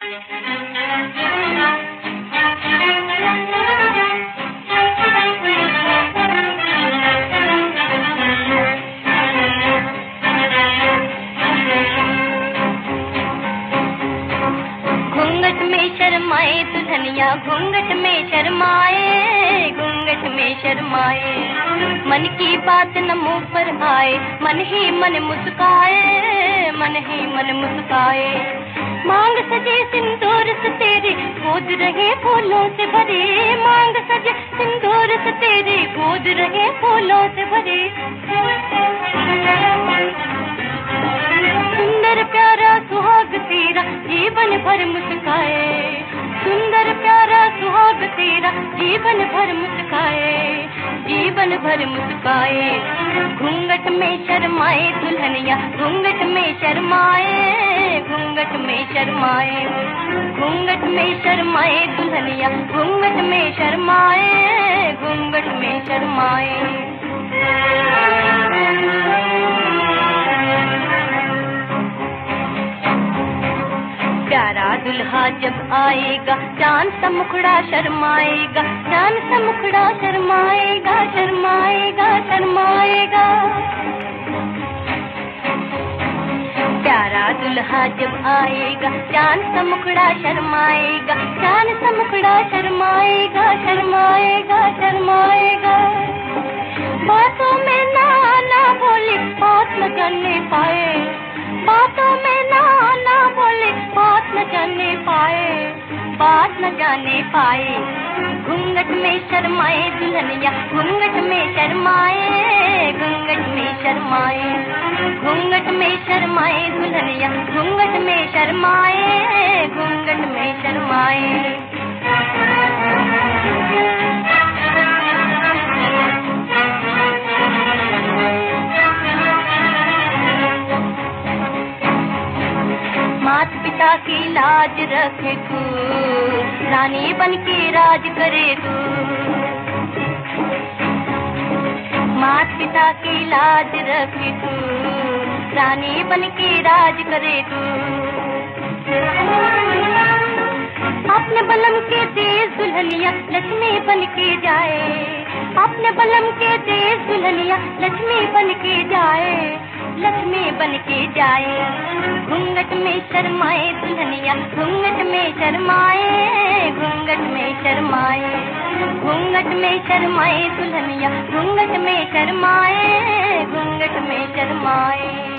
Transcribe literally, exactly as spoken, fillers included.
शर्माए दुल्हनिया घूंघट में शर्माए, घूंघट में शर्माए। मन की बात न मुंह पर आए, मन ही मन मुस्काए, मन ही मन मुस्काए। मांग सजे सिंदूर से तेरे, गोद रहे फूलों से भरे। मांग सजे सिंदूर से तेरे, गोद रहे फूलों से भरे। सुंदर प्यारा सुहाग तेरा, जीवन भर मुस्काए। सुंदर प्यारा सुहाग तेरा, जीवन भर मुस्काए, जीवन भर मुस्काए। घूंघट में शर्माए दुल्हनिया, घूंघट में शर्माए, घूंघट में शर्माए। घूंघट में शर्माए दुल्हनिया, घूंघट में शर्माए, घूंघट में शर्माए। प्यारा दुल्हा जब आएगा, चांद सा मुखड़ा शर्माएगा, चांद सा मुखड़ा शर्माएगा, शर्माएगा, शर्माएगा। प्यारा दुल्हा जब आएगा, चांद सा मुखड़ा शर्माएगा, चांद सा मुखड़ा शर्माएगा, शर्माएगा, शर्माएगा। बातों में ना ना बोले, बात न जाने पाए। बातों में ना ना बोले, बात न जाने पाए, बात न जाने पाए। घूंघट में शर्माए दुल्हनिया, घूंघट में शर्माए, घूंघट में शर्माए। घूंघट में शर्माए दुल्हनिया, घूंघट में शर्माए, घूंघट में शर्माए। मात पिता की लाज रखे तू, रानी बन के राज करे तू। मात पिता की लाज रखे तू, रानी बन के राज करे तू। अपने बलम के देश दुल्हनिया, लक्ष्मी बन के जाए। अपने बलम के देश दुल्हनिया, लक्ष्मी बन के जाए, लक्ष्मी बन के जाए। घूंघट में शर्माए दुल्हनिया, घूंघट में शर्माए, घूंघट में शर्माए। घूंघट में शर्माए दुल्हनिया, घूंघट में शर्माए, घूंघट में शर्माए।